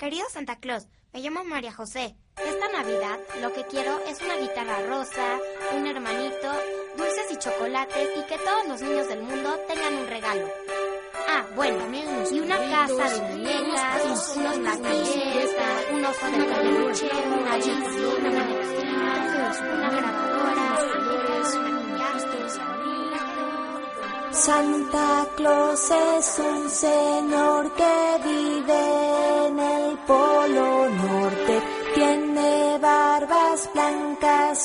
Querido Santa Claus, me llamo María José. Esta Navidad lo que quiero es una guitarra rosa, un hermanito, dulces y chocolates y que todos los niños del mundo tengan un regalo. Ah, bueno, y una casa de muñecas, unos platillos, un oso de peluche, una bici, una manecilla, una grabadora, Santa Claus es un señor que vive en el Polo Norte. Tiene barbas blancas